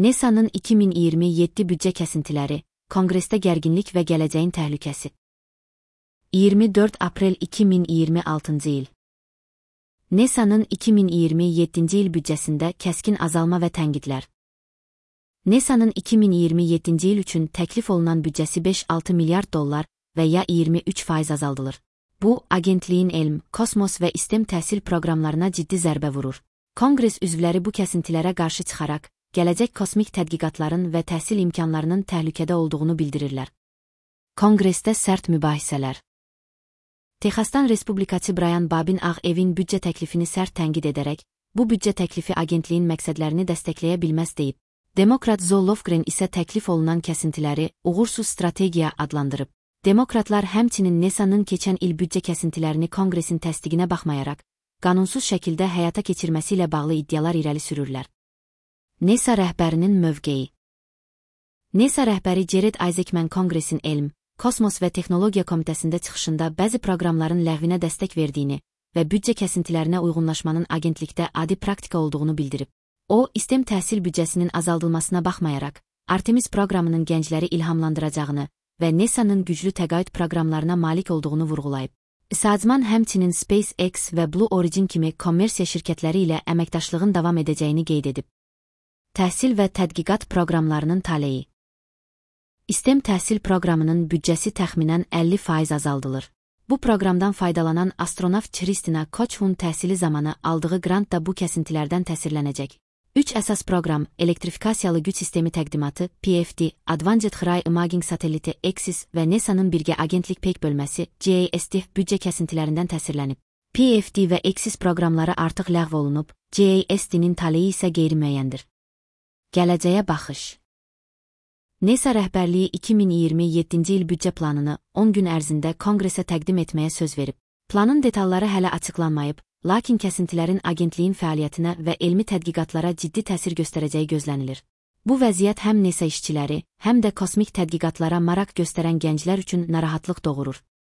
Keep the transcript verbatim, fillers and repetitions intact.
NESA'nın iki min iyirmi yeddi büdcə kəsintiləri, Konqresdə gərginlik və gələcəyin təhlükəsi. iyirmi dörd aprel iki min iyirmi altıncı il. NESA'nın iki min iyirmi yeddinci il büdcəsində kəskin azalma və tənqidlər. NESA'nın iki min iyirmi yeddinci il üçün təklif olunan büdcəsi beş altı milyard dollar və ya iyirmi üç faiz azaldılır. Bu, agentliyin elm, kosmos və istem təhsil proqramlarına ciddi zərbə vurur. Konqres üzvləri bu kəsintilərə qarşı çıxaraq, gələcək kosmik tədqiqatların və təhsil imkanlarının təhlükədə olduğunu bildirirlər. Konqresdə sərt mübahisələr. Texasdan Respublikaçı Brian Babin Ağ Evin büdcə təklifini sərt tənqid edərək, bu büdcə təklifi agentliyin məqsədlərini dəstəkləyə bilməz deyib. Demokrat Zoe Lofgren isə təklif olunan kəsintiləri uğursuz strategiya adlandırıb. Demokratlar həmçinin NESA'nın keçən il büdcə kəsintilərini Konqresin təsdiqinə baxmayaraq, qanunsuz şəkildə həyata keçirməsi ilə bağlı iddialar irəli sürürlər. NESA rəhbərinin mövqeyi. NESA rəhbəri Jared Isaacman Konqresin Elm, Kosmos və Texnologiya Komitəsində çıxışında bəzi proqramların ləğvinə dəstək verdiyini və büdcə kəsintilərinə uyğunlaşmanın agentlikdə adi praktika olduğunu bildirib. O, istem təhsil büdcəsinin azaldılmasına baxmayaraq, Artemis proqramının gəncləri ilhamlandıracağını və NESA'nın güclü təqaüd proqramlarına malik olduğunu vurğulayıb. Isaacman həmçinin SpaceX və Blue Origin kimi kommersiya şirkətləri ilə əməkdaşlığın davam edəcəyini qeyd edib. Təhsil və tədqiqat proqramlarının taleyi. İSTEM təhsil proqramının büdcəsi təxminən əlli faiz azaldılır. Bu proqramdan faydalanan astronavt Kristina Kochhun təhsili zamanı aldığı qrant da bu kəsintilərdən təsirlənəcək. Üç əsas proqram, elektrifikasiyalı güc sistemi təqdimatı, P F D, Advanced High Imaging Satellite Axis və NESA'nın birgə agentlik peyk bölməsi, G A S D büdcə kəsintilərindən təsirlənib. P F D və Axis proqramları artıq ləğv olunub, G A S D'nin taleyi isə qeyri-müəyyəndir. Gələcəyə baxış. NESA rəhbərliyi iki min iyirmi yeddinci il büdcə planını on gün ərzində Konqresə təqdim etməyə söz verib. Planın detalları hələ açıqlanmayıb, lakin kəsintilərin agentliyin fəaliyyətinə və elmi tədqiqatlara ciddi təsir göstərəcəyi gözlənilir. Bu vəziyyət həm NESA işçiləri, həm də kosmik tədqiqatlara maraq göstərən gənclər üçün narahatlıq doğurur.